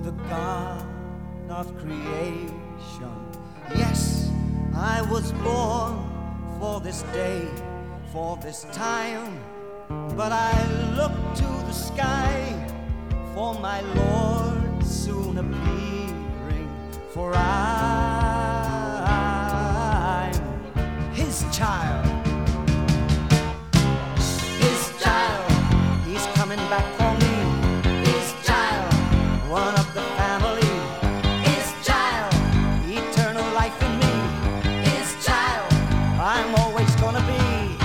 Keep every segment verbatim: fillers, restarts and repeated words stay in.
the God of creation. Yes, I was born for this day, for this time, but I look to the sky for my Lord soon appearing, for I'm his child. His child, he's coming back for me. His child, one of the family. His child, eternal life in me. His child, I'm always gonna be.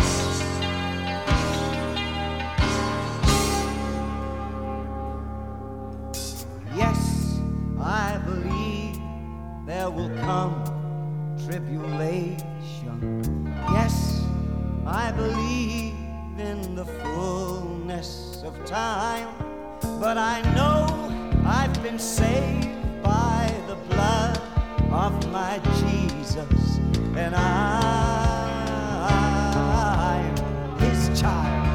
Yes, I believe there will come tribulation. Yes, I believe in the fullness of time, but I know I've been saved by the blood of my Jesus, and I'm his child.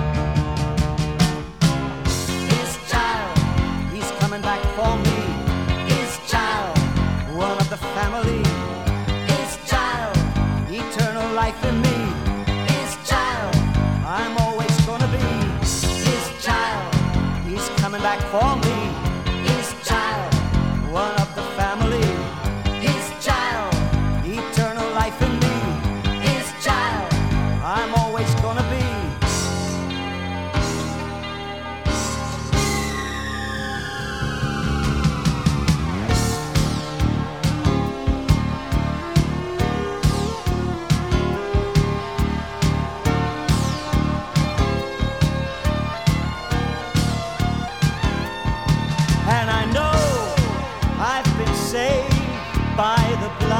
His child, he's coming back for me. His child, one of the family. His child, eternal life in me. His child, I'm always gonna be. His child, he's coming back for me. His child, one of the family. His child, eternal life in me. His child, I'm always gonna be. And I know I've been saved by the blood